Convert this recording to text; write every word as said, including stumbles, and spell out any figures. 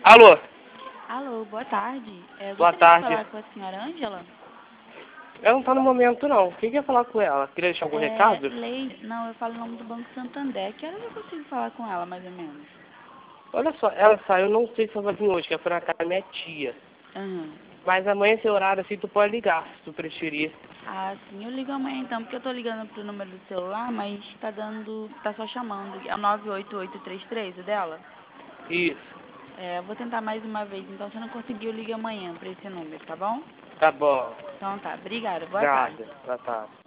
Alô? Alô, boa tarde. É, eu Boa gostaria de tarde. falar com a senhora Ângela. Ela não tá no momento, não. Quem quer falar com ela? Queria deixar algum É, recado? Lei... Não, eu falo em nome do Banco Santander. Que horas eu consigo falar com ela, mais ou menos? Olha só, ela saiu, não sei se ela vai vir hoje, que é pra casa da minha tia. Aham. Mas amanhã, esse horário, assim, tu pode ligar, se tu preferir. Ah, sim, eu ligo amanhã então, porque eu tô ligando pro número do celular, mas tá dando... tá só chamando. É o nove oito oito três três, o dela? Isso. É, eu vou tentar mais uma vez, então se eu não conseguir, eu ligo amanhã pra esse número, tá bom? Tá bom. Então tá, obrigada, boa tarde. Obrigada. Boa tarde.